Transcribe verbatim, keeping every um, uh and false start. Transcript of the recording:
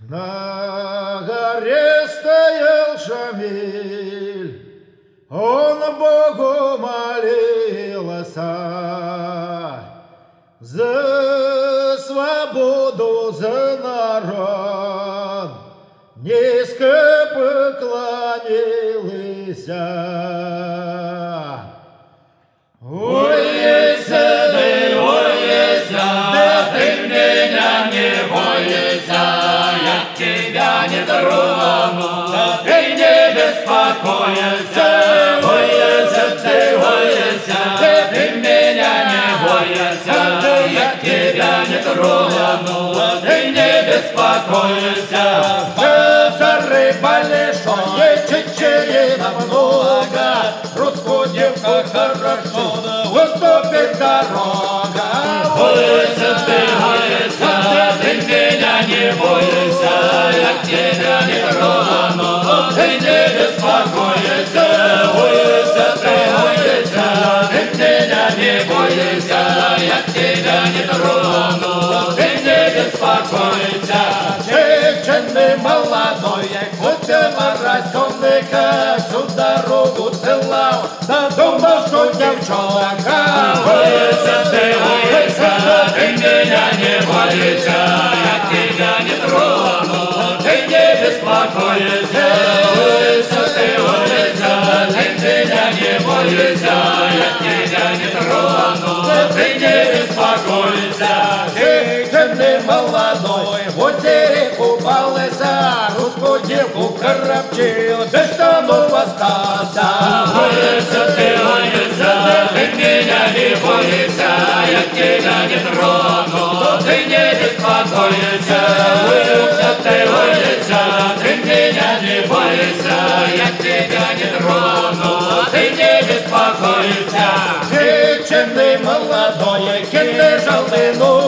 На горе стоял Шамиль, он Богу молился за свободу, за народ, низко поклонился. Ой, Еся, ты, ой, Еся, ты меня не бойся, я тебя не трону, ты не беспокойся. Ой, Еся, ты, ой, Еся, ты меня не бойся, я тебя не трону, ты не беспокойся. За рыба лишённая, чечерина много, русскую девку хорошо, уступит дорога. Ой, Еся, ты, ой, Еся, ты меня не бойся, я тебя не трону, ты не беспокойся. Ой, Еся, ты, ой, Еся, ты меня не бойся, я тебя не трону, ты не беспокойся. Женщины молодое, хоть морозёнка, всю дорогу целал, да думал, что девчонка. Ой, Еся, ты, ой, Еся, ты меня не бойся, я тебя не трону, ты не беспокойся. Ой, Еся, ты, ой, Еся, ты меня не бойся, я тебя не трону, ты не беспокойся. Женщины молодой, в озере купался, русскую девку коробчил, без штанов остался. Ой, Еся, ты, ой, Еся, ты меня не бойся, я тебя не трону, ты не беспокойся. Ой, Еся, ты, ой, Еся, ты меня не бойся, я тебя не трону, ты не беспокойся. Женщины молодой, кем лежал ты, ну